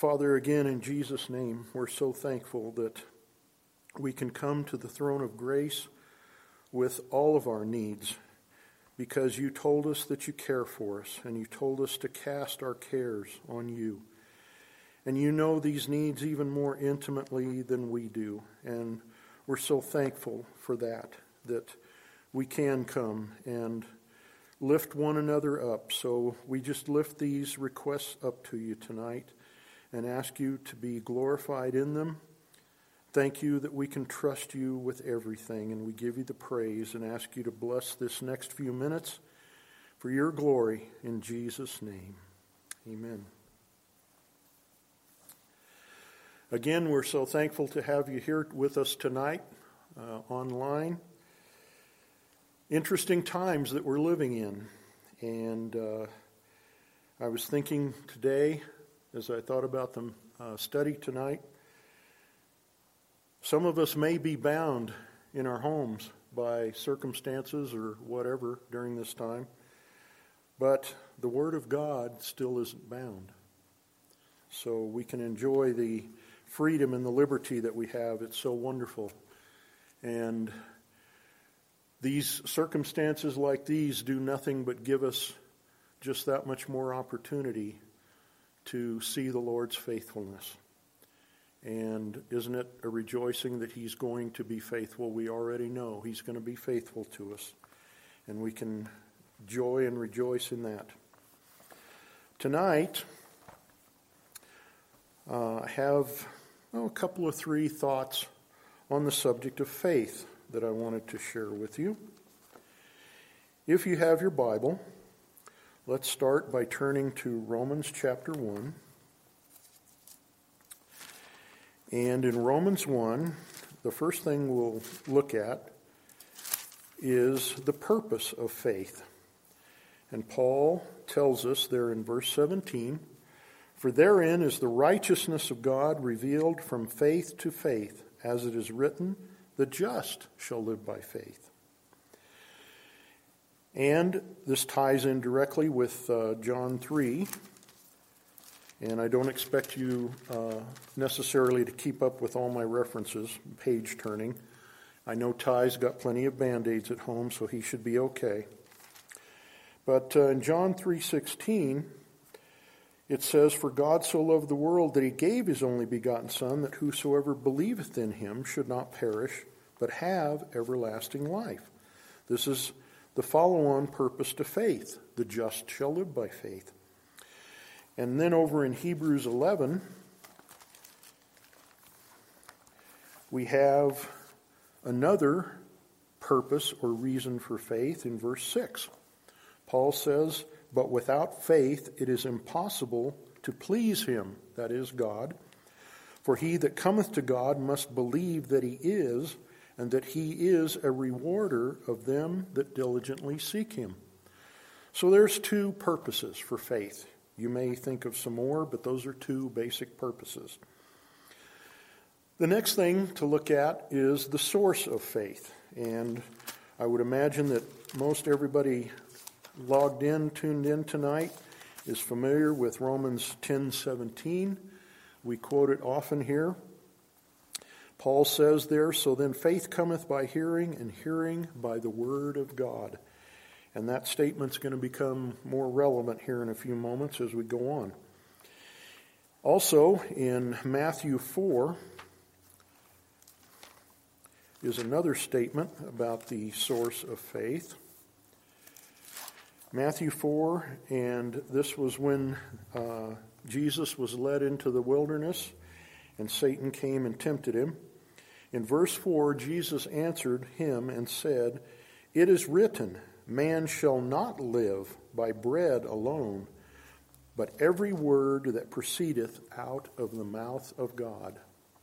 Father, again in Jesus' name, we're so thankful that we can come to the throne of grace with all of our needs, because you told us that you care for us, and you told us to cast our cares on you. And you know these needs even more intimately than we do, and we're so thankful for that we can come and lift one another up. So we just lift these requests up to you tonight and ask you to be glorified in them. Thank you that we can trust you with everything, and we give you the praise and ask you to bless this next few minutes for your glory in Jesus' name. Amen. Again, we're so thankful to have you here with us tonight online. Interesting times that we're living in. And I was thinking today, as I thought about the study tonight, some of us may be bound in our homes by circumstances or whatever during this time, but the Word of God still isn't bound. So we can enjoy the freedom and the liberty that we have. It's so wonderful. And these circumstances like these do nothing but give us just that much more opportunity to see the Lord's faithfulness. And isn't it a rejoicing that He's going to be faithful? We already know He's going to be faithful to us. And we can joy and rejoice in that. Tonight, I have a couple of 3 thoughts on the subject of faith that I wanted to share with you. If you have your Bible, let's start by turning to Romans chapter 1. And in Romans 1, the first thing we'll look at is the purpose of faith. And Paul tells us there in verse 17, "For therein is the righteousness of God revealed from faith to faith, as it is written, the just shall live by faith." And this ties in directly with John 3. And I don't expect you necessarily to keep up with all my references, page turning. I know Ty's got plenty of Band-Aids at home, so he should be okay. But in John 3:16, it says, "For God so loved the world that He gave His only begotten Son, that whosoever believeth in Him should not perish, but have everlasting life." This is the follow-on purpose to faith. The just shall live by faith. And then over in Hebrews 11, we have another purpose or reason for faith in verse 6. Paul says, "But without faith it is impossible to please Him," that is God. "For he that cometh to God must believe that He is, and that He is a rewarder of them that diligently seek Him." So there's 2 purposes for faith. You may think of some more, but those are 2 basic purposes. The next thing to look at is the source of faith. And I would imagine that most everybody logged in, tuned in tonight, is familiar with Romans 10:17. We quote it often here. Paul says there, "So then faith cometh by hearing, and hearing by the word of God." And that statement's going to become more relevant here in a few moments as we go on. Also, in Matthew 4 is another statement about the source of faith. Matthew 4, and this was when Jesus was led into the wilderness and Satan came and tempted him. In verse 4, Jesus answered him and said, "It is written, man shall not live by bread alone, but every word that proceedeth out of the mouth of God."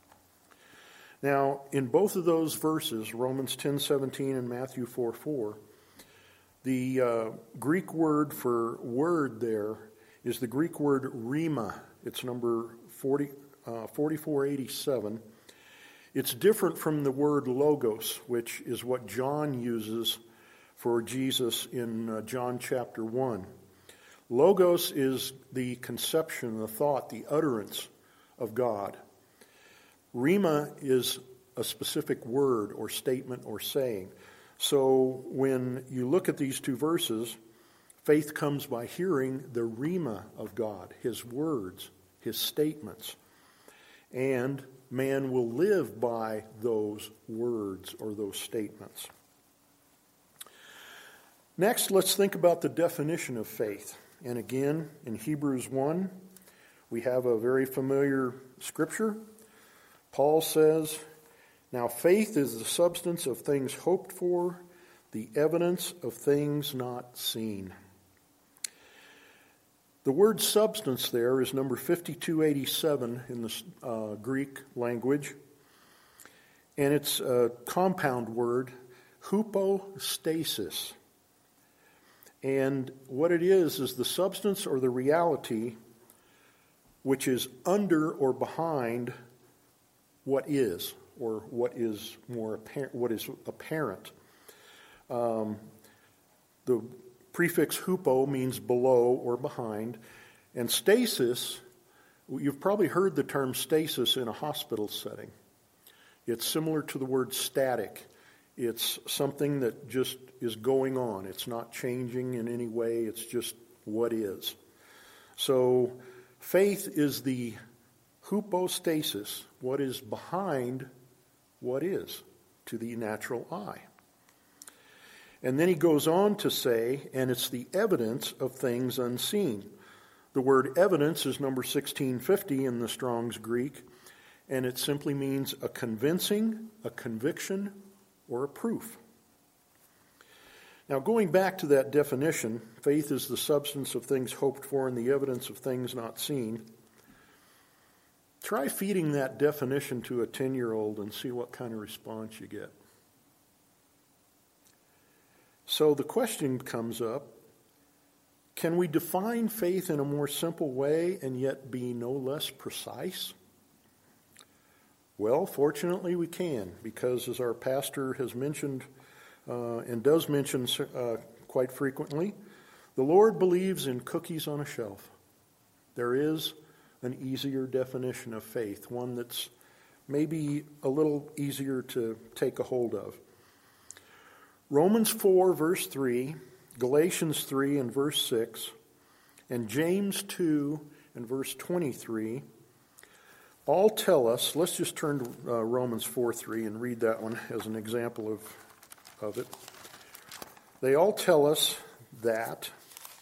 Now, in both of those verses, Romans 10:17 and Matthew 4:4, the Greek word for word there is the Greek word rhema. It's number 4487. It's different from the word logos, which is what John uses for Jesus in John chapter 1. Logos is the conception, the thought, the utterance of God. Rhema is a specific word or statement or saying. So when you look at these two verses, faith comes by hearing the rhema of God, his words, his statements. And man will live by those words or those statements. Next, let's think about the definition of faith. And again, in Hebrews 1, we have a very familiar scripture. Paul says, "Now faith is the substance of things hoped for, the evidence of things not seen." The word substance there is number 5287 in the Greek language. And it's a compound word, hypostasis. And what it is the substance or the reality which is under or behind what is, or what is more apparent, what is apparent. The prefix hupo means below or behind, and stasis, you've probably heard the term stasis in a hospital setting. It's similar to the word static. It's something that just is going on. It's not changing in any way. It's just what is. So faith is the hypostasis, what is behind what is to the natural eye. And then he goes on to say, and it's the evidence of things unseen. The word evidence is number 1650 in the Strong's Greek, and it simply means a convincing, a conviction, or a proof. Now, going back to that definition, faith is the substance of things hoped for and the evidence of things not seen. Try feeding that definition to a 10-year-old and see what kind of response you get. So the question comes up, can we define faith in a more simple way and yet be no less precise? Well, fortunately we can, because as our pastor has mentioned and does mention quite frequently, the Lord believes in cookies on a shelf. There is an easier definition of faith, one that's maybe a little easier to take a hold of. Romans 4, verse 3, Galatians 3 and verse 6, and James 2 and verse 23 all tell us, let's just turn to Romans 4:3 and read that one as an example of it. They all tell us that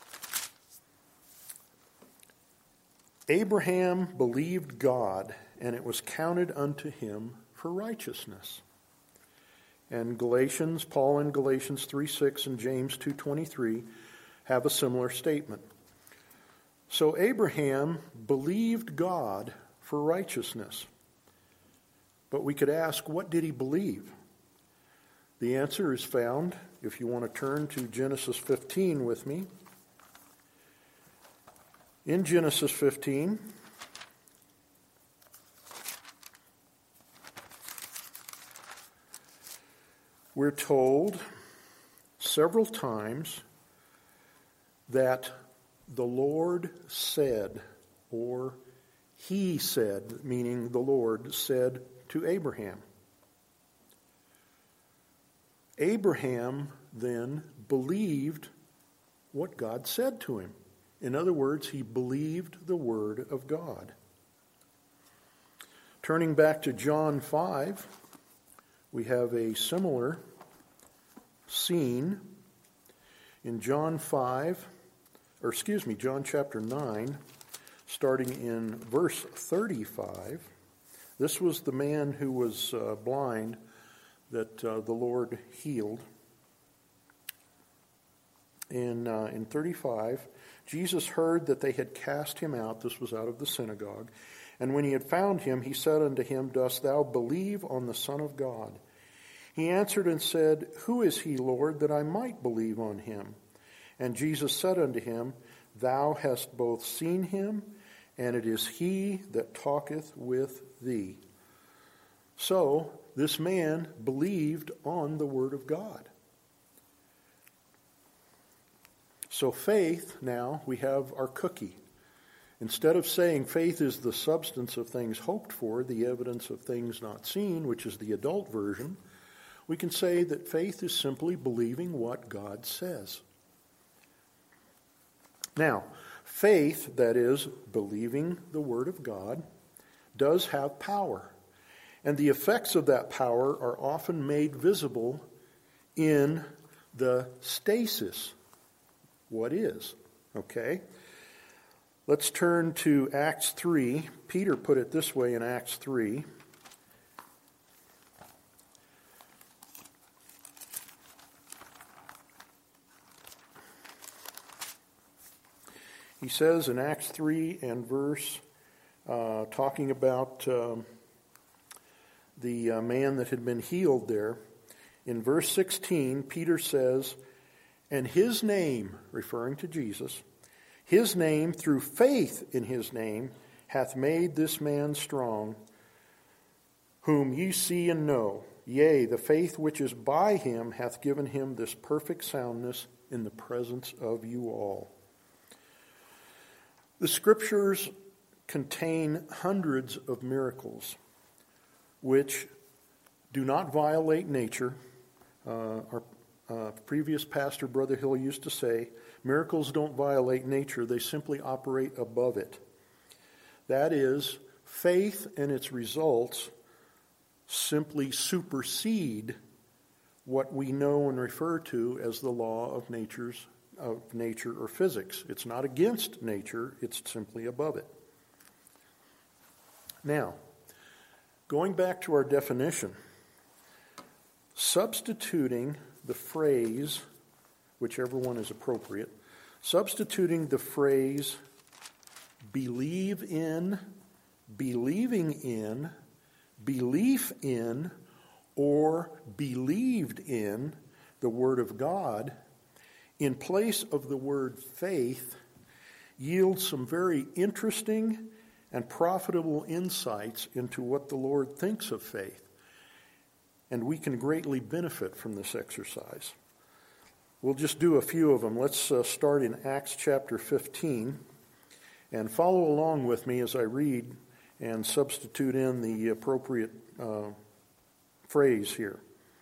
Abraham believed God, and it was counted unto him for righteousness. And Galatians, Paul in Galatians 3:6 and James 2:23 have a similar statement. So Abraham believed God for righteousness. But we could ask, what did he believe? The answer is found, if you want to turn to Genesis 15 with me. In Genesis 15, we're told several times that the Lord said, or he said, meaning the Lord said to Abraham. Abraham then believed what God said to him. In other words, he believed the word of God. Turning back to John 5, we have a similar scene in John chapter 9, starting in verse 35. This was the man who was blind that the Lord healed. In 35, Jesus heard that they had cast him out. This was out of the synagogue. And when he had found him, he said unto him, Dost thou believe on the Son of God? He answered and said, Who is he, Lord, that I might believe on him? And Jesus said unto him, Thou hast both seen him, and it is he that talketh with thee. So this man believed on the word of God. So faith, now we have our cookie. Instead of saying faith is the substance of things hoped for, the evidence of things not seen, which is the adult version, we can say that faith is simply believing what God says. Now, faith, that is, believing the Word of God, does have power. And the effects of that power are often made visible in the stasis. What is? Okay? Let's turn to Acts 3. Peter put it this way in Acts 3. He says in Acts 3 and verse, talking about the man that had been healed there, in verse 16, Peter says, and his name, referring to Jesus, his name, through faith in his name, hath made this man strong, whom ye see and know. Yea, the faith which is by him hath given him this perfect soundness in the presence of you all. The Scriptures contain hundreds of miracles which do not violate nature. Our previous pastor, Brother Hill, used to say, miracles don't violate nature, they simply operate above it. That is, faith and its results simply supersede what we know and refer to as the law of nature or physics. It's not against nature, it's simply above it. Now, going back to our definition, substituting the phrase, whichever one is appropriate, substituting the phrase believe in, believing in, belief in, or believed in the Word of God in place of the word faith yields some very interesting and profitable insights into what the Lord thinks of faith. And we can greatly benefit from this exercise. We'll just do a few of them. Let's start in Acts chapter 15 and follow along with me as I read and substitute in the appropriate phrase here.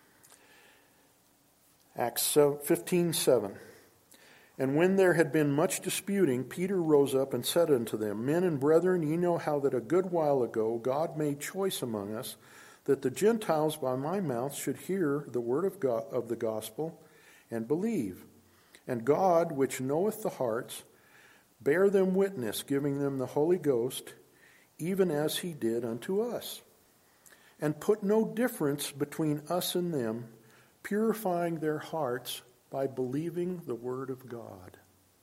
Acts 15:7. And when there had been much disputing, Peter rose up and said unto them, Men and brethren, ye know how that a good while ago God made choice among us, that the Gentiles by my mouth should hear the word of God, of the gospel, and believe. And God, which knoweth the hearts, bare them witness, giving them the Holy Ghost, even as he did unto us, and put no difference between us and them, purifying their hearts by believing the word of God.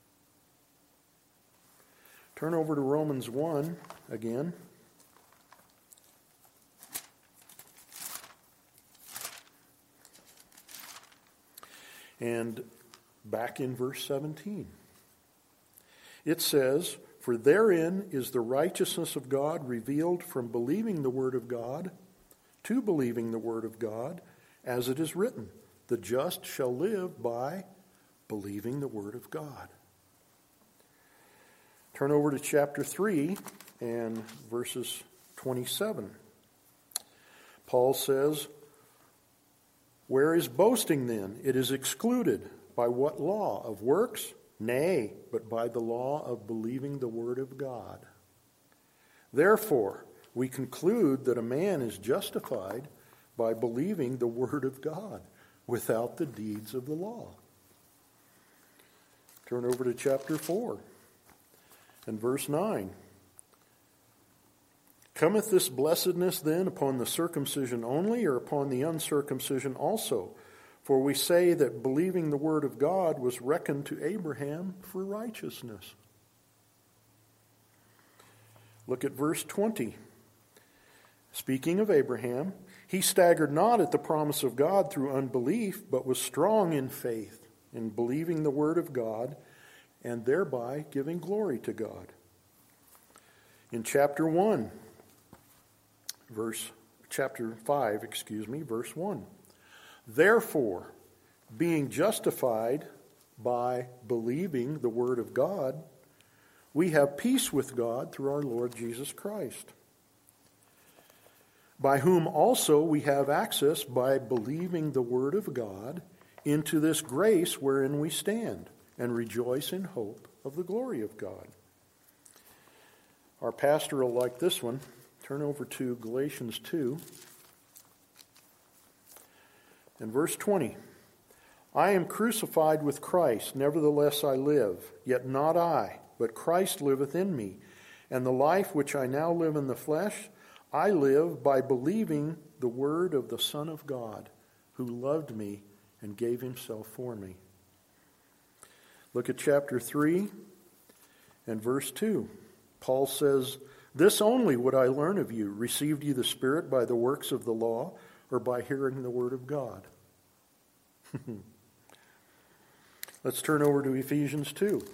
Turn over to Romans 1 again. And back in verse 17. It says, For therein is the righteousness of God revealed from believing the word of God to believing the word of God, as it is written, The just shall live by believing the word of God. Turn over to chapter 3 and verses 27. Paul says, Where is boasting then? It is excluded. By what law? Of works? Nay, but by the law of believing the word of God. Therefore, we conclude that a man is justified by believing the word of God without the deeds of the law. Turn over to chapter 4 and verse 9. Cometh this blessedness then upon the circumcision only, or upon the uncircumcision also? For we say that believing the word of God was reckoned to Abraham for righteousness. Look at verse 20. Speaking of Abraham, he staggered not at the promise of God through unbelief, but was strong in faith, in believing the word of God, and thereby giving glory to God. In chapter 5, verse 1. Therefore, being justified by believing the word of God, we have peace with God through our Lord Jesus Christ, by whom also we have access by believing the word of God into this grace wherein we stand and rejoice in hope of the glory of God. Our pastor will like this one. Turn over to Galatians 2 and verse 20. I am crucified with Christ, nevertheless I live, yet not I, but Christ liveth in me. And the life which I now live in the flesh, I live by believing the word of the Son of God, who loved me and gave himself for me. Look at chapter 3 and verse 2. Paul says, this only would I learn of you. Received ye the Spirit by the works of the law, or by hearing the word of God? Let's turn over to Ephesians 2.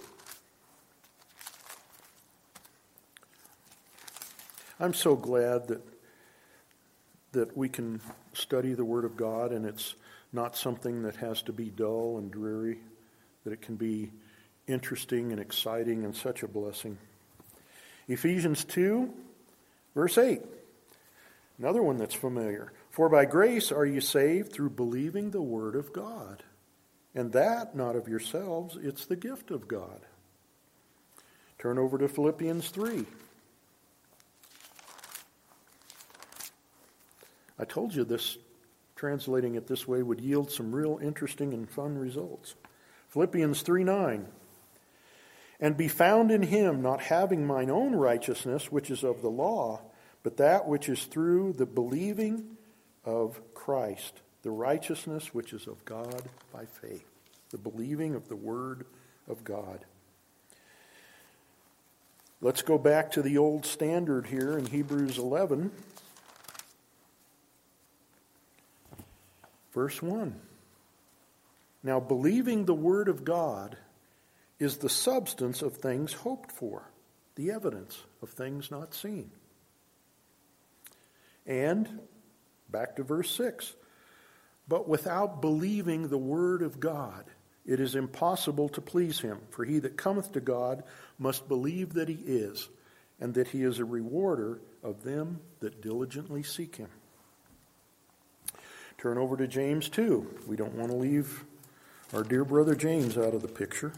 I'm so glad that we can study the Word of God, and it's not something that has to be dull and dreary, that it can be interesting and exciting and such a blessing. Ephesians 2, verse 8. Another one that's familiar. For by grace are you saved through believing the Word of God. And that, not of yourselves, it's the gift of God. Turn over to Philippians 3. I told you this, translating it this way, would yield some real interesting and fun results. Philippians 3:9. And be found in him, not having mine own righteousness, which is of the law, but that which is through the believing of Christ, the righteousness which is of God by faith, the believing of the Word of God. Let's go back to the old standard here in Hebrews 11, verse 1. Now, believing the Word of God is the substance of things hoped for, the evidence of things not seen. And, back to verse 6, but without believing the word of God, it is impossible to please him. For he that cometh to God must believe that he is, and that he is a rewarder of them that diligently seek him. Turn over to James 2. We don't want to leave our dear brother James out of the picture.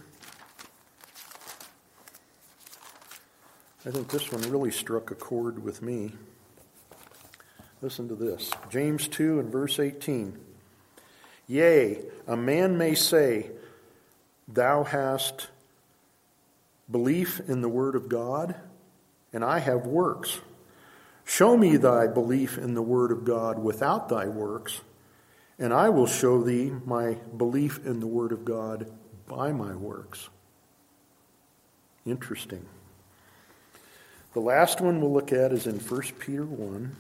I think this one really struck a chord with me. Listen to this. James 2 and verse 18. Yea, a man may say, thou hast belief in the word of God, and I have works. Show me thy belief in the word of God without thy works, and I will show thee my belief in the word of God by my works. Interesting. The last one we'll look at is in 1 Peter 1.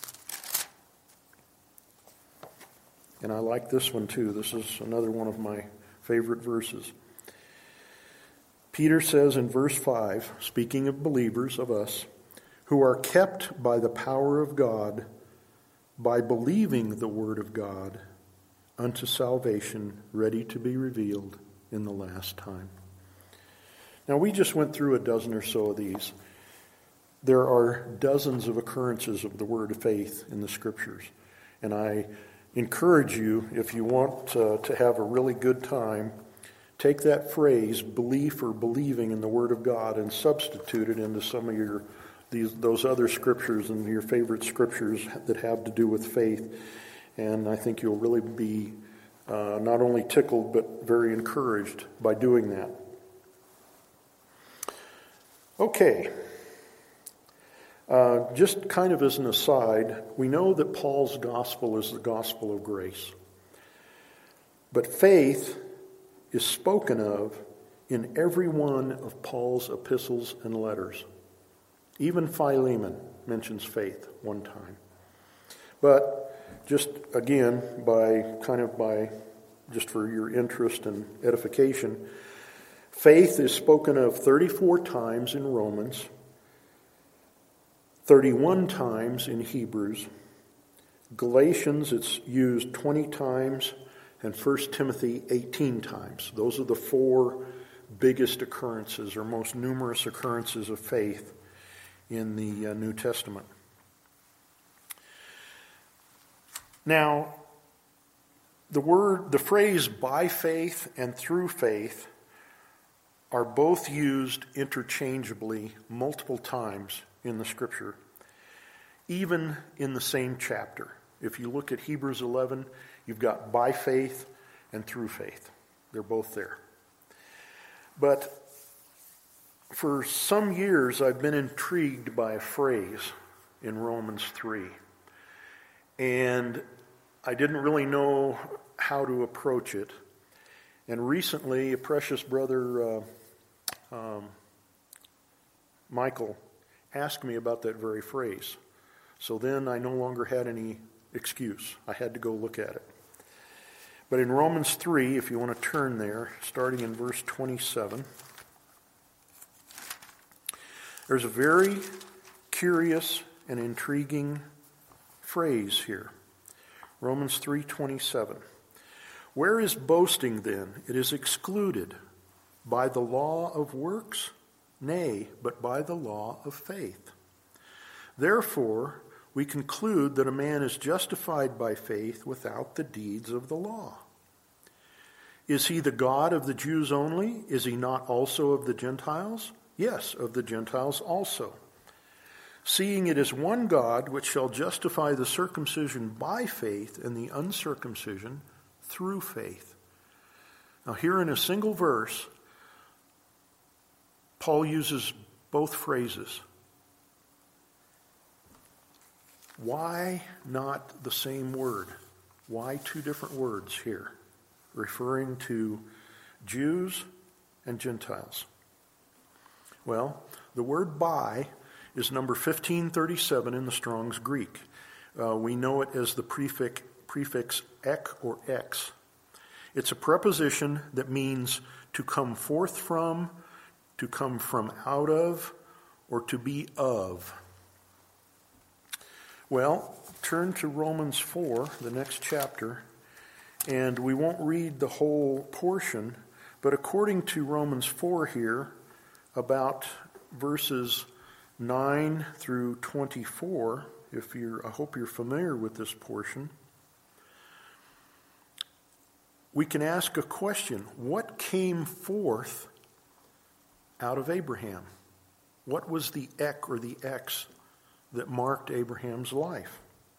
And I like this one too. This is another one of my favorite verses. Peter says in verse 5, speaking of believers, of us, who are kept by the power of God, by believing the word of God, unto salvation, ready to be revealed in the last time. Now, we just went through a dozen or so of these. There are dozens of occurrences of the word of faith in the Scriptures. And I encourage you, if you want to have a really good time, take that phrase, belief or believing in the Word of God, and substitute it into some of those other scriptures and your favorite scriptures that have to do with faith. And I think you'll really be not only tickled, but very encouraged by doing that. Okay. Just kind of as an aside, we know that Paul's gospel is the gospel of grace. But faith is spoken of in every one of Paul's epistles and letters. Even Philemon mentions faith one time. But just again, just for your interest and edification, faith is spoken of 34 times in Romans, 31 times in Hebrews. Galatians, it's used 20 times, and 1 Timothy 18 times. Those are the four biggest occurrences or most numerous occurrences of faith in the New Testament. Now, the phrase by faith and through faith are both used interchangeably multiple times in the Scripture, even in the same chapter. If you look at Hebrews 11, you've got by faith and through faith. They're both there. But for some years, I've been intrigued by a phrase in Romans 3. And I didn't really know how to approach it. And recently, a precious brother, Michael, asked me about that very phrase. So then I no longer had any excuse. I had to go look at it. But in Romans 3, if you want to turn there, starting in verse 27, there's a very curious and intriguing phrase here. Romans 3:27. Where is boasting then? It is excluded. By the law of works? Nay, but by the law of faith. Therefore, we conclude that a man is justified by faith without the deeds of the law. Is he the God of the Jews only? Is he not also of the Gentiles? Yes, of the Gentiles also. Seeing it is one God which shall justify the circumcision by faith and the uncircumcision through faith. Now here in a single verse, Paul uses both phrases. Why not the same word? Why two different words here, referring to Jews and Gentiles? Well, the word by is number 1537 in the Strong's Greek. We know it as the prefix ek or ex. It's a preposition that means to come forth from, to come from out of, or to be of. Well, turn to Romans 4, the next chapter, and we won't read the whole portion, but according to Romans 4 here, about verses 9 through 24, I hope you're familiar with this portion, we can ask a question. What came forth out of Abraham? What was the ek or the ex that marked Abraham's life?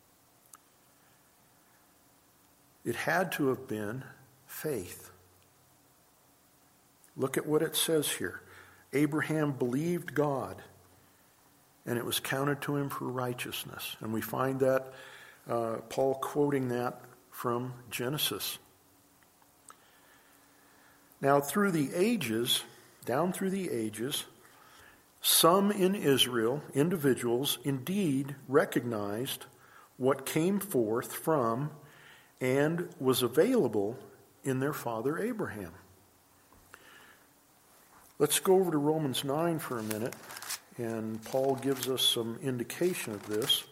It had to have been faith. Look at what it says here. Abraham believed God, and it was counted to him for righteousness. And we find that, Paul quoting that from Genesis. Now, through the ages, down through the ages, some in Israel, individuals, indeed recognized what came forth from and was available in their father Abraham. Let's go over to Romans 9 for a minute, and Paul gives us some indication of this.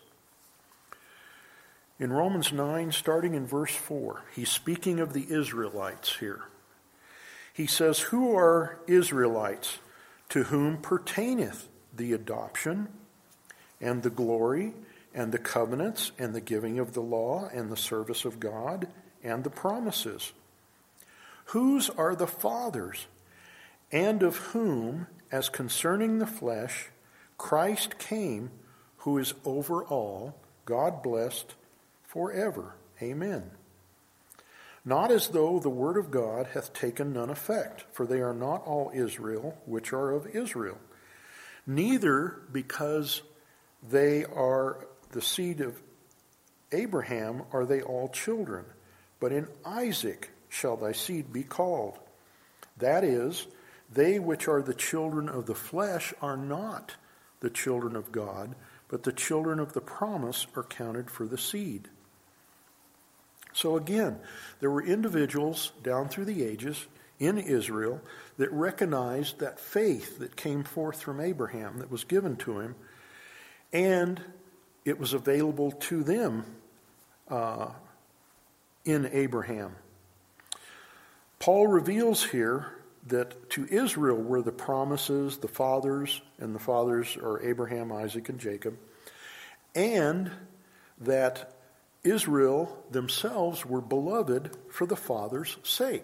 In Romans 9, starting in verse 4, he's speaking of the Israelites here. He says, "Who are Israelites, to whom pertaineth the adoption and the glory and the covenants and the giving of the law and the service of God and the promises? Whose are the fathers, and of whom, as concerning the flesh, Christ came, who is over all, God blessed forever. Amen. Not as though the word of God hath taken none effect, for they are not all Israel which are of Israel. Neither because they are the seed of Abraham are they all children, but in Isaac shall thy seed be called. That is, they which are the children of the flesh are not the children of God, but the children of the promise are counted for the seed." So again, there were individuals down through the ages in Israel that recognized that faith that came forth from Abraham, that was given to him, and it was available to them in Abraham. Paul reveals here that to Israel were the promises, the fathers, and the fathers are Abraham, Isaac, and Jacob, and that Israel themselves were beloved for the Father's sake.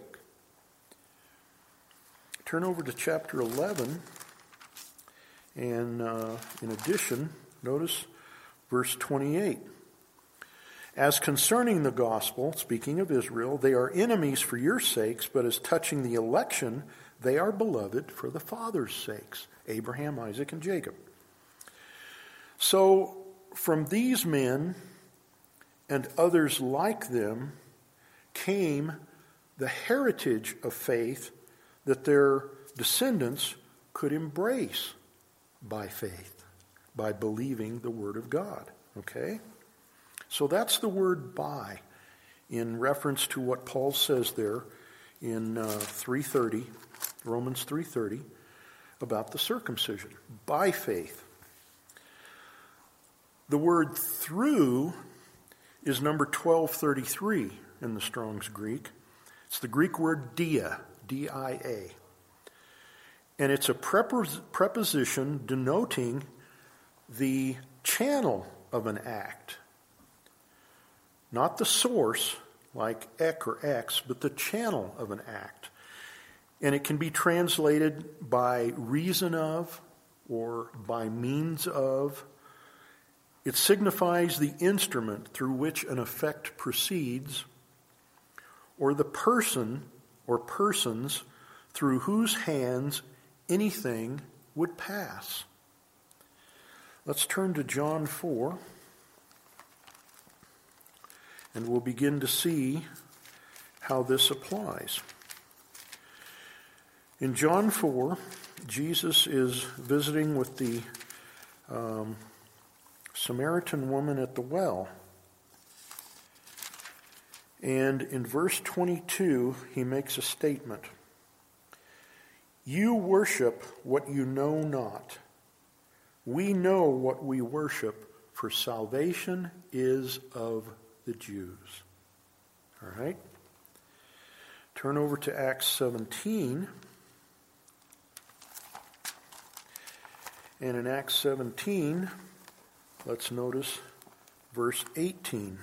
Turn over to chapter 11, and in addition, notice verse 28. As concerning the gospel, speaking of Israel, they are enemies for your sakes, but as touching the election, they are beloved for the Father's sakes, Abraham, Isaac, and Jacob. So, from these men and others like them came the heritage of faith that their descendants could embrace by faith, by believing the Word of God. Okay? So that's the word by in reference to what Paul says there in 3:30, Romans 3:30, about the circumcision. By faith. The word through is number 1233 in the Strong's Greek. It's the Greek word dia, D-I-A. And it's a preposition denoting the channel of an act. Not the source, like ek or x, but the channel of an act. And it can be translated by reason of or by means of. It signifies the instrument through which an effect proceeds, or the person or persons through whose hands anything would pass. Let's turn to John 4, and we'll begin to see how this applies. In John 4, Jesus is visiting with the Samaritan woman at the well. And in verse 22, he makes a statement. You worship what you know not. We know what we worship, for salvation is of the Jews. All right? Turn over to Acts 17. And in Acts 17, let's notice verse 18.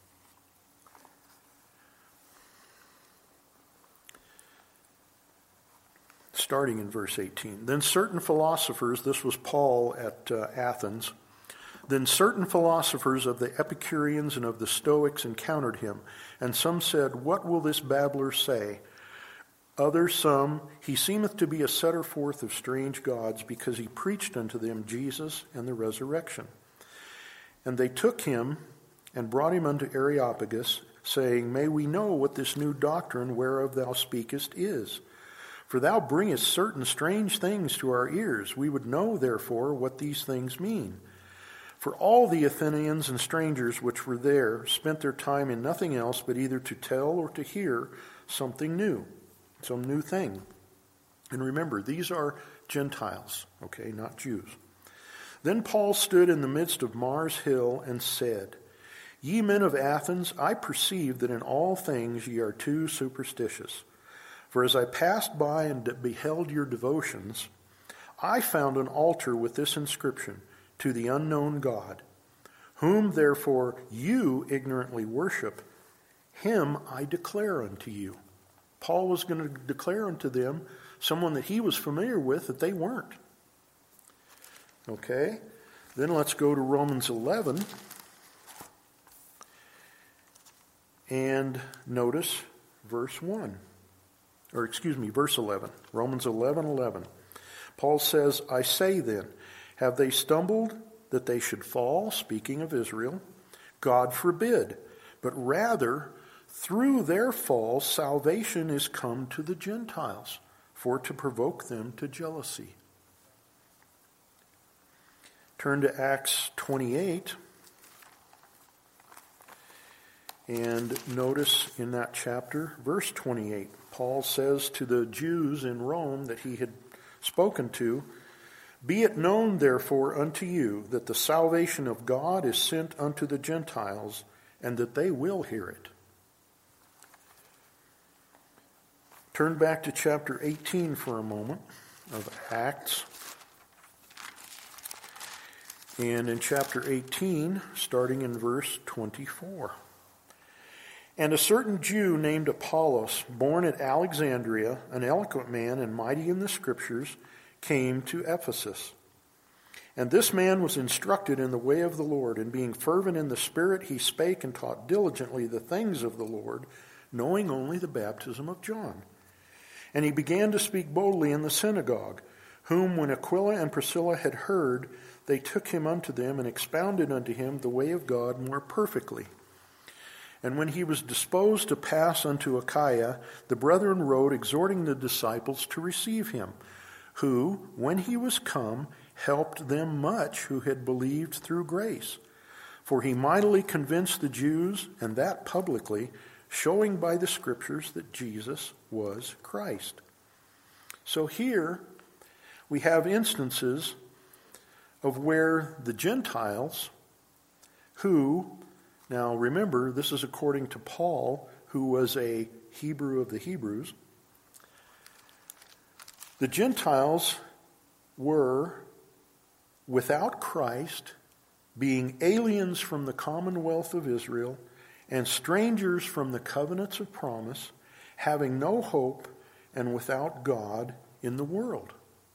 Starting in verse 18. Then certain philosophers, this was Paul at Athens, then certain philosophers of the Epicureans and of the Stoics encountered him, and some said, What will this babbler say? Others, some, he seemeth to be a setter forth of strange gods, because he preached unto them Jesus and the resurrection. And they took him and brought him unto Areopagus, saying, May we know what this new doctrine whereof thou speakest is. For thou bringest certain strange things to our ears. We would know, therefore, what these things mean. For all the Athenians and strangers which were there spent their time in nothing else but either to tell or to hear something new, some new thing. And remember, these are Gentiles, okay, not Jews. Then Paul stood in the midst of Mars Hill and said, Ye men of Athens, I perceive that in all things ye are too superstitious. For as I passed by and beheld your devotions, I found an altar with this inscription, To the unknown God, whom therefore you ignorantly worship, him I declare unto you. Paul was going to declare unto them someone that he was familiar with that they weren't. Okay, then let's go to Romans 11 and notice verse 11. Romans 11:11. Paul says, I say then, have they stumbled that they should fall? Speaking of Israel, God forbid. But rather, through their fall, salvation is come to the Gentiles, for to provoke them to jealousy. Turn to Acts 28, and notice in that chapter, verse 28, Paul says to the Jews in Rome that he had spoken to, Be it known, therefore, unto you that the salvation of God is sent unto the Gentiles, and that they will hear it. Turn back to chapter 18 for a moment of Acts. And in chapter 18, starting in verse 24. And a certain Jew named Apollos, born at Alexandria, an eloquent man and mighty in the Scriptures, came to Ephesus. And this man was instructed in the way of the Lord, and being fervent in the Spirit, he spake and taught diligently the things of the Lord, knowing only the baptism of John. And he began to speak boldly in the synagogue, whom when Aquila and Priscilla had heard, they took him unto them and expounded unto him the way of God more perfectly. And when he was disposed to pass unto Achaia, the brethren wrote, exhorting the disciples to receive him, who, when he was come, helped them much who had believed through grace. For he mightily convinced the Jews, and that publicly, showing by the Scriptures that Jesus was Christ. So here we have instances of where the Gentiles who, now remember, this is according to Paul, who was a Hebrew of the Hebrews. The Gentiles were without Christ, being aliens from the commonwealth of Israel, and strangers from the covenants of promise, having no hope and without God in the world.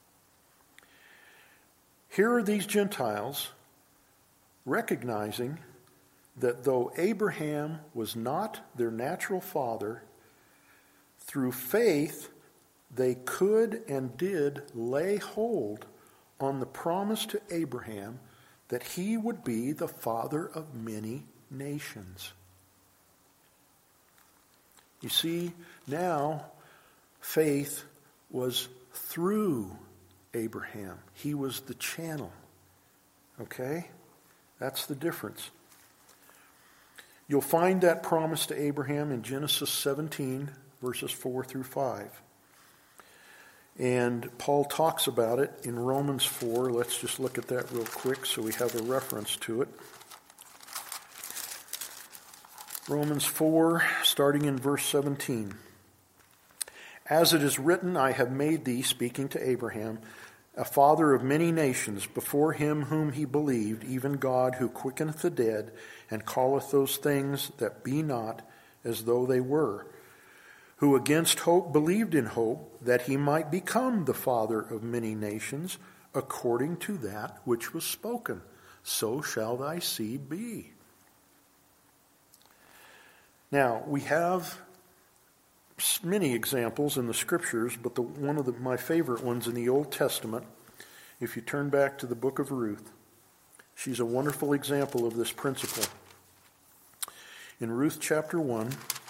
Here are these Gentiles recognizing that though Abraham was not their natural father, through faith they could and did lay hold on the promise to Abraham that he would be the father of many nations. You see, now faith was through Abraham. He was the channel. Okay? That's the difference. You'll find that promise to Abraham in Genesis 17, verses 4 through 5. And Paul talks about it in Romans 4. Let's just look at that real quick so we have a reference to it. Romans 4, starting in verse 17. As it is written, I have made thee, speaking to Abraham, a father of many nations, before him whom he believed, even God who quickeneth the dead, and calleth those things that be not as though they were, who against hope believed in hope, that he might become the father of many nations, according to that which was spoken. So shall thy seed be. Now, we have many examples in the Scriptures, but one of my favorite ones in the Old Testament, if you turn back to the book of Ruth, she's a wonderful example of this principle. In Ruth chapter 1,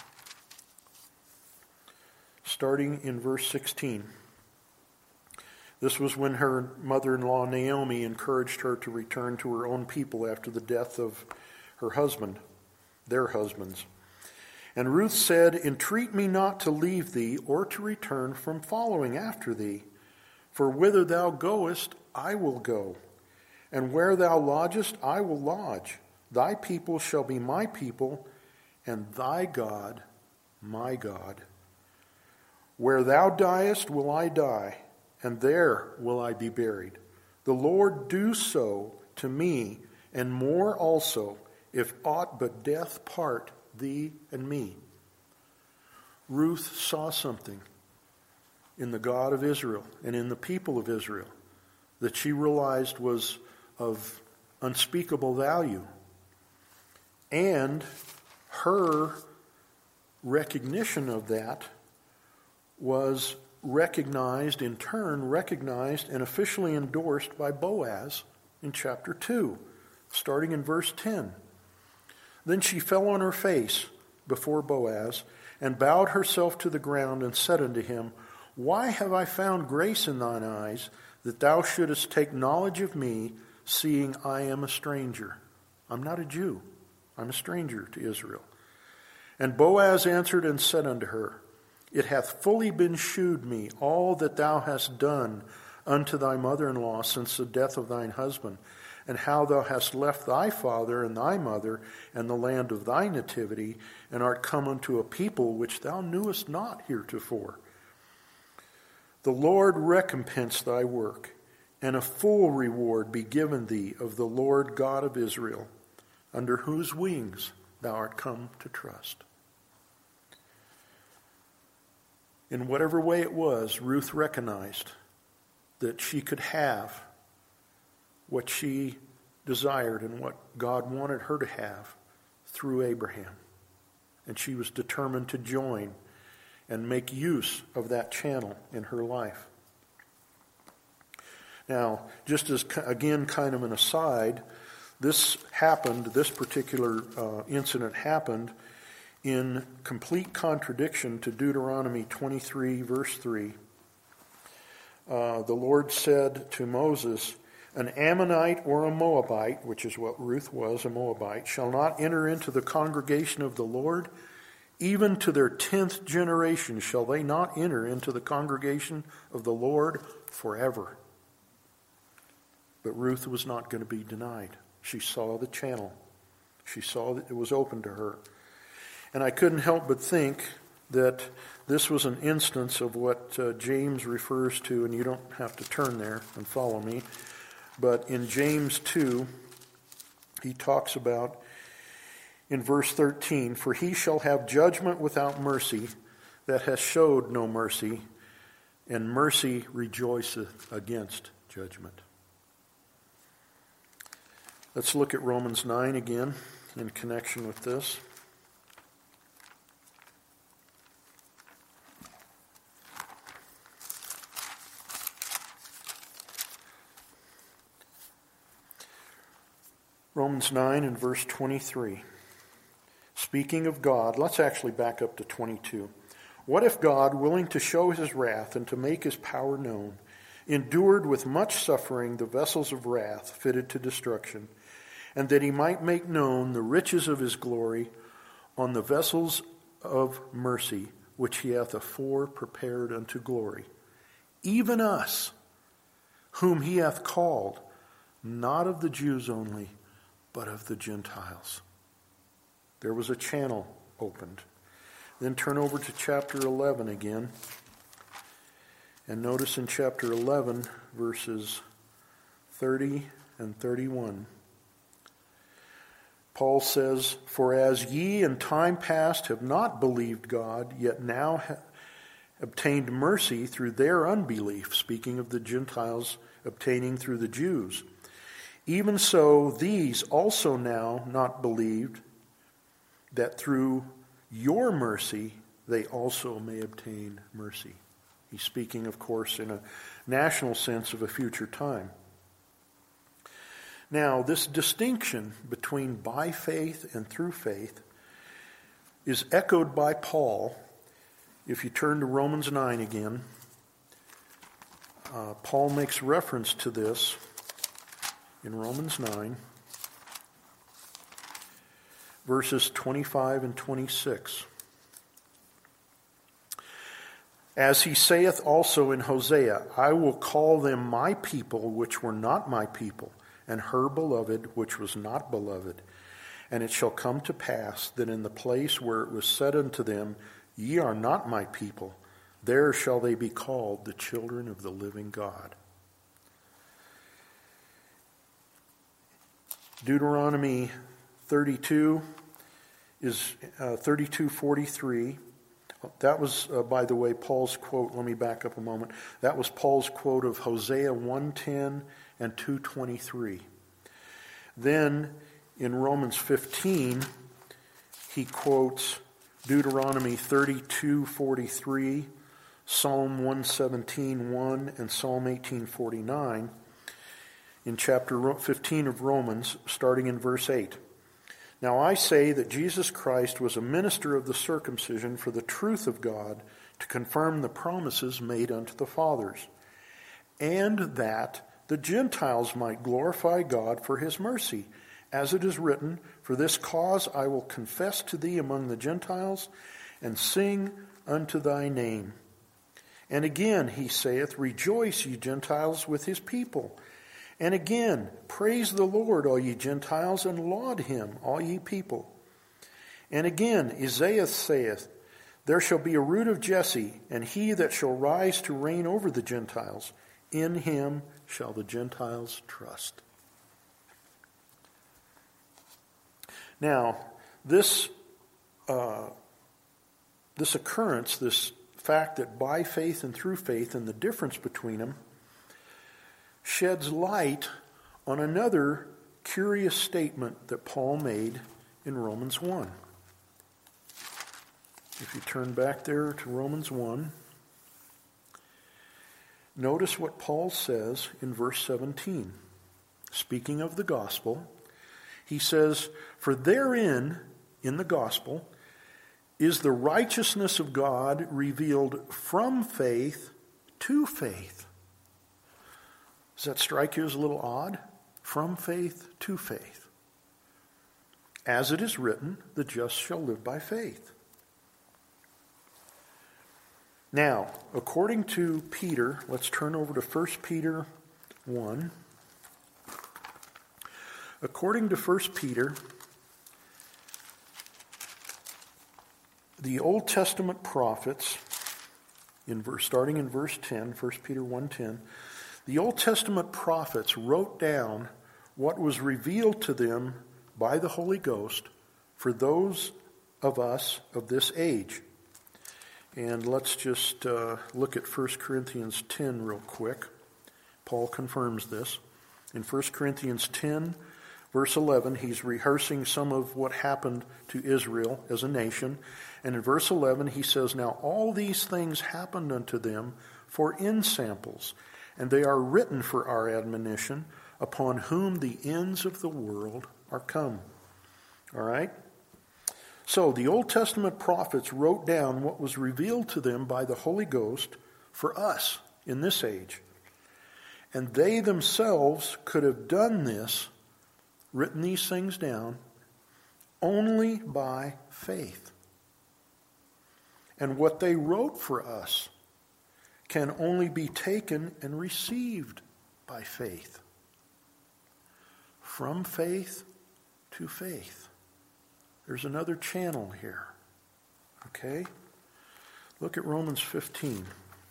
starting in verse 16, this was when her mother-in-law Naomi encouraged her to return to her own people after the death of her husband, their husbands. And Ruth said, Entreat me not to leave thee, or to return from following after thee. For whither thou goest, I will go, and where thou lodgest, I will lodge. Thy people shall be my people, and thy God my God. Where thou diest will I die, and there will I be buried. The Lord do so to me, and more also, if aught but death part thee and me. Ruth saw something in the God of Israel and in the people of Israel that she realized was of unspeakable value. And her recognition of that was recognized, in turn, recognized and officially endorsed by Boaz in chapter 2, starting in verse 10. Then she fell on her face before Boaz, and bowed herself to the ground, and said unto him, Why have I found grace in thine eyes, that thou shouldest take knowledge of me, seeing I am a stranger? I'm not a Jew. I'm a stranger to Israel. And Boaz answered and said unto her, It hath fully been shewed me all that thou hast done unto thy mother-in-law since the death of thine husband, and how thou hast left thy father and thy mother and the land of thy nativity, and art come unto a people which thou knewest not heretofore. The Lord recompense thy work, and a full reward be given thee of the Lord God of Israel, under whose wings thou art come to trust. In whatever way it was, Ruth recognized that she could have what she desired and what God wanted her to have through Abraham. And she was determined to join and make use of that channel in her life. Now, just as, again, kind of an aside, this particular incident happened in complete contradiction to Deuteronomy 23, verse 3. The Lord said to Moses, "An Ammonite or a Moabite," which is what Ruth was, a Moabite, "shall not enter into the congregation of the Lord. Even to their 10th generation shall they not enter into the congregation of the Lord forever." But Ruth was not going to be denied. She saw the channel. She saw that it was open to her. And I couldn't help but think that this was an instance of what James refers to, and you don't have to turn there and follow me, but in James 2, he talks about, in verse 13, "For he shall have judgment without mercy that hath showed no mercy, and mercy rejoiceth against judgment." Let's look at Romans 9 again in connection with this. Romans 9 and verse 23. Speaking of God, let's actually back up to 22. "What if God, willing to show his wrath and to make his power known, endured with much suffering the vessels of wrath fitted to destruction, and that he might make known the riches of his glory on the vessels of mercy, which he hath afore prepared unto glory, even us, whom he hath called, not of the Jews only, but of the Gentiles." There was a channel opened. Then turn over to chapter 11 again. And notice in chapter 11, verses 30 and 31. Paul says, "For as ye in time past have not believed God, yet now have obtained mercy through their unbelief," speaking of the Gentiles obtaining through the Jews, "even so these also now not believed, that through your mercy they also may obtain mercy." He's speaking, of course, in a national sense of a future time. Now, this distinction between by faith and through faith is echoed by Paul. If you turn to Romans 9 again, Paul makes reference to this in Romans 9, verses 25 and 26. "As he saith also in Hosea, I will call them my people which were not my people, and her beloved which was not beloved. And it shall come to pass that in the place where it was said unto them, Ye are not my people, there shall they be called the children of the living God." Deuteronomy 32 is 32:43. That was, by the way, Paul's quote. Let me back up a moment. That was Paul's quote of Hosea 1:10 and 2:23. Then in Romans 15, he quotes Deuteronomy 32:43, Psalm 117:1, and Psalm 18:49 in chapter 15 of Romans, starting in verse 8. "Now I say that Jesus Christ was a minister of the circumcision for the truth of God, to confirm the promises made unto the fathers, and that the Gentiles might glorify God for his mercy. As it is written, For this cause I will confess to thee among the Gentiles, and sing unto thy name. And again he saith, Rejoice, ye Gentiles, with his people. And again, praise the Lord, all ye Gentiles, and laud him, all ye people. And again, Isaiah saith, There shall be a root of Jesse, and he that shall rise to reign over the Gentiles. In him shall the Gentiles trust. Now, this occurrence, this fact that by faith and through faith and the difference between them, sheds light on another curious statement that Paul made in Romans 1. If you turn back there to Romans 1, notice what Paul says in verse 17. Speaking of the gospel, he says, "For therein, in the gospel, is the righteousness of God revealed from faith to faith." Does that strike you as a little odd? From faith to faith. As it is written, the just shall live by faith. Now, according to Peter, let's turn over to 1 Peter 1. According to 1 Peter, the Old Testament prophets, starting in verse 10, 1 Peter 1:10, the Old Testament prophets wrote down what was revealed to them by the Holy Ghost for those of us of this age. And let's just look at 1 Corinthians 10 real quick. Paul confirms this. In 1 Corinthians 10, verse 11, he's rehearsing some of what happened to Israel as a nation. And in verse 11, he says, "Now all these things happened unto them for ensamples, and they are written for our admonition, upon whom the ends of the world are come." All right? So the Old Testament prophets wrote down what was revealed to them by the Holy Ghost for us in this age. And they themselves could have done this, written these things down, only by faith. And what they wrote for us can only be taken and received by faith. From faith to faith. There's another channel here. Okay? Look at Romans 15.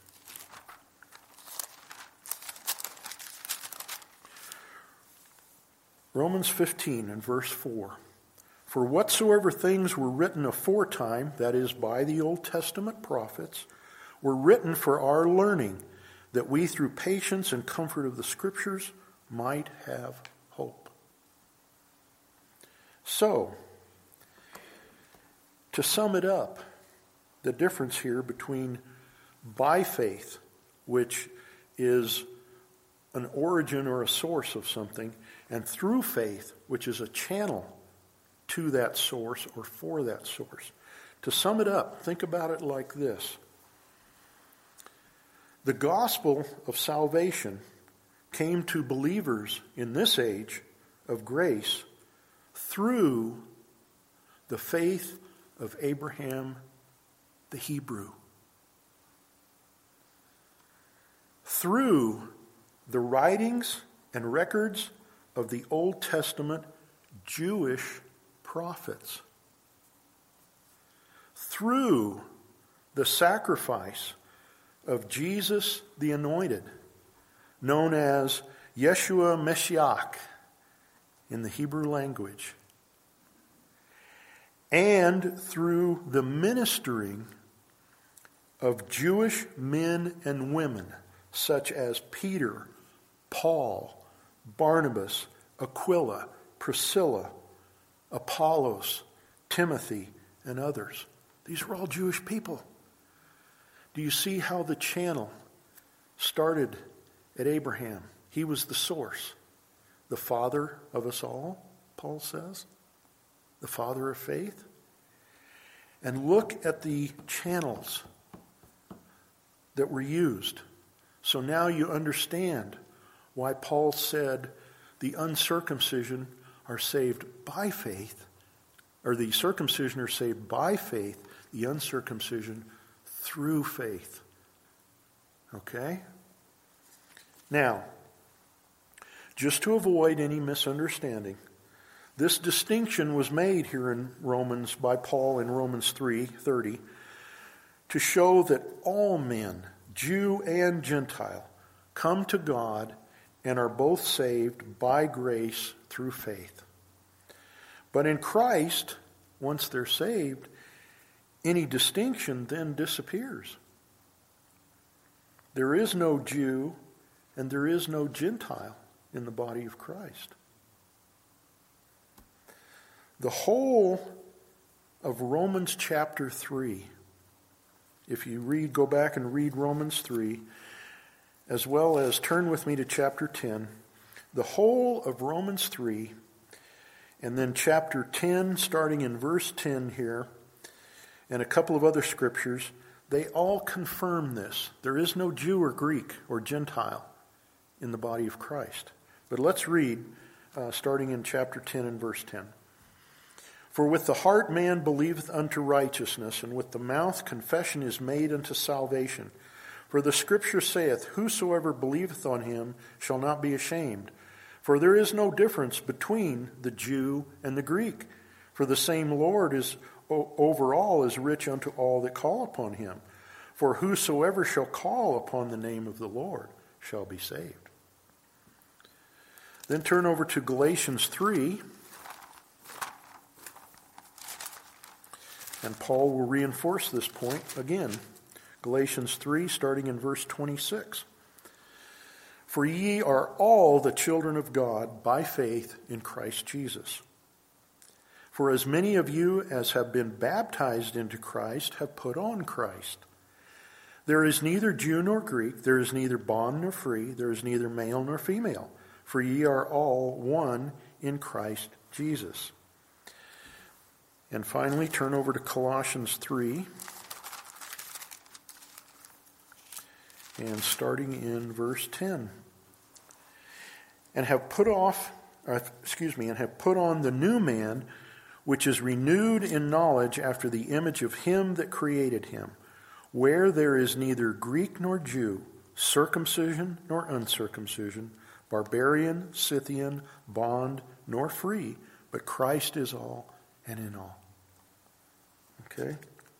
Romans 15 and verse 4. "For whatsoever things were written aforetime, that is, by the Old Testament prophets, were written for our learning, that we through patience and comfort of the Scriptures might have hope." So, to sum it up, the difference here between by faith, which is an origin or a source of something, and through faith, which is a channel to that source or for that source. To sum it up, think about it like this. The gospel of salvation came to believers in this age of grace through the faith of Abraham the Hebrew. Through the writings and records of the Old Testament Jewish prophets. Through the sacrifice of Jesus the Anointed, known as Yeshua Meshiach in the Hebrew language. And through the ministering of Jewish men and women, such as Peter, Paul, Barnabas, Aquila, Priscilla, Apollos, Timothy, and others. These were all Jewish people. Do you see how the channel started at Abraham? He was the source, the father of us all, Paul says, the father of faith. And look at the channels that were used. So now you understand why Paul said the uncircumcision are saved by faith, or the circumcision are saved by faith, the uncircumcision through faith. Okay? Now, just to avoid any misunderstanding, this distinction was made here in Romans by Paul in Romans 3:30. to show that all men, Jew and Gentile, come to God and are both saved by grace through faith. But in Christ, once they're saved, any distinction then disappears. There is no Jew and there is no Gentile in the body of Christ. The whole of Romans chapter 3, if you go back and read Romans 3, as well as turn with me to chapter 10, the whole of Romans 3, and then chapter 10, starting in verse 10 here, and a couple of other scriptures, they all confirm this. There is no Jew or Greek or Gentile in the body of Christ. But let's read, starting in chapter 10 and verse 10. For with the heart man believeth unto righteousness, and with the mouth confession is made unto salvation. For the Scripture saith, Whosoever believeth on him shall not be ashamed. For there is no difference between the Jew and the Greek. For the same Lord is over all is rich unto all that call upon him. For whosoever shall call upon the name of the Lord shall be saved. Then turn over to Galatians 3. And Paul will reinforce this point again. Galatians 3, starting in verse 26. For ye are all the children of God by faith in Christ Jesus. For as many of you as have been baptized into Christ have put on Christ. There is neither Jew nor Greek, there is neither bond nor free, there is neither male nor female, for ye are all one in Christ Jesus. And finally, turn over to Colossians 3, and starting in verse 10. And have put on the new man, which is renewed in knowledge after the image of him that created him, where there is neither Greek nor Jew, circumcision nor uncircumcision, barbarian, Scythian, bond, nor free, but Christ is all and in all. Okay?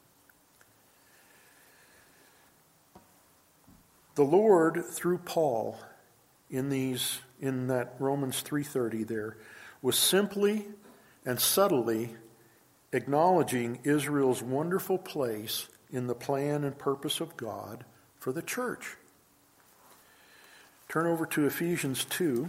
The Lord, through Paul, in that Romans 3:30 there, was simply and subtly acknowledging Israel's wonderful place in the plan and purpose of God for the church. Turn over to Ephesians 2,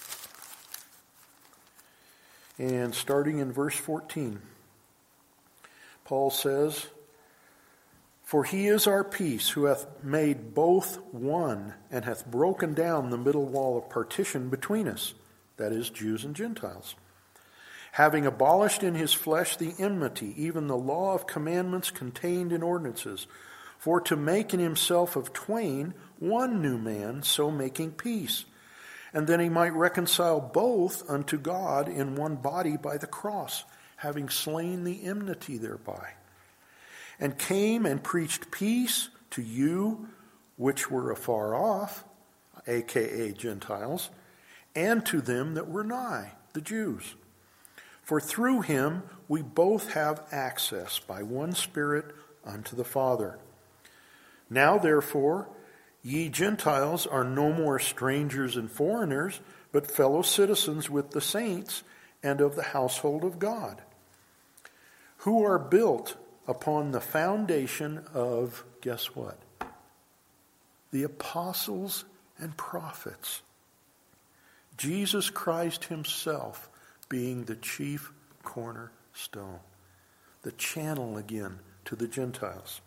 and starting in verse 14, Paul says, For he is our peace, who hath made both one, and hath broken down the middle wall of partition between us, that is, Jews and Gentiles, having abolished in his flesh the enmity, even the law of commandments contained in ordinances, for to make in himself of twain one new man, so making peace, and then he might reconcile both unto God in one body by the cross, having slain the enmity thereby, and came and preached peace to you which were afar off, aka Gentiles, and to them that were nigh, the Jews. For through him we both have access by one Spirit unto the Father. Now therefore, ye Gentiles are no more strangers and foreigners, but fellow citizens with the saints and of the household of God, who are built upon the foundation of, guess what? The apostles and prophets. Jesus Christ himself being the chief cornerstone. The channel again to the Gentiles.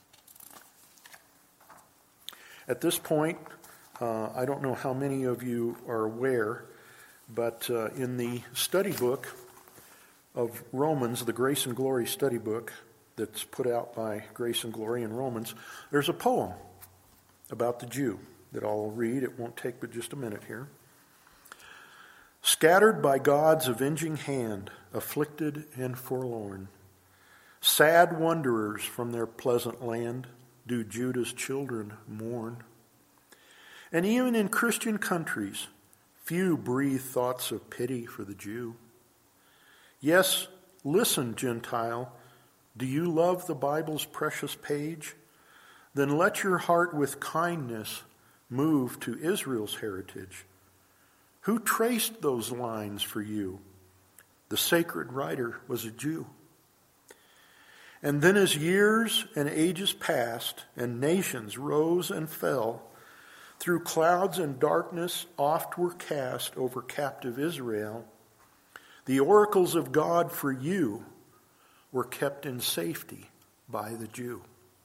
At this point, I don't know how many of you are aware, but in the study book of Romans, the Grace and Glory study book that's put out by Grace and Glory in Romans, there's a poem about the Jew that I'll read. It won't take but just a minute here. Scattered by God's avenging hand, afflicted and forlorn, sad wanderers from their pleasant land, do Judah's children mourn. And even in Christian countries, few breathe thoughts of pity for the Jew. Yes, listen, Gentile, Do you love the Bible's precious page? Then let your heart with kindness move to Israel's heritage. Who traced those lines for you? The sacred writer was a Jew. And then as years and ages passed, and nations rose and fell, through clouds and darkness oft were cast over captive Israel, the oracles of God for you were kept in safety by the Jew.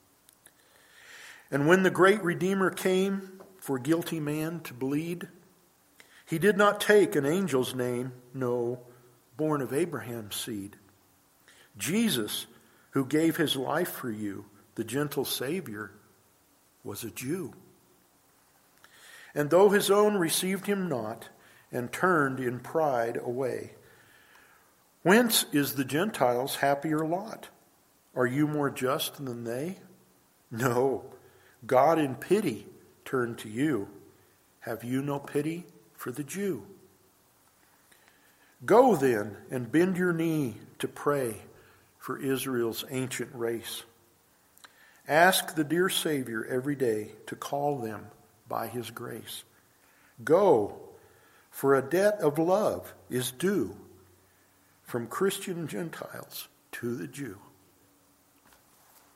And when the great Redeemer came for guilty man to bleed, he did not take an angel's name, no, born of Abraham's seed. Jesus, who gave his life for you, the gentle Savior, was a Jew. And though his own received him not, and turned in pride away, whence is the Gentiles' happier lot? Are you more just than they? No, God in pity turned to you. Have you no pity for the Jew? Go then and bend your knee to pray for Israel's ancient race. Ask the dear Savior every day to call them by his grace. Go, for a debt of love is due from Christian Gentiles to the Jew.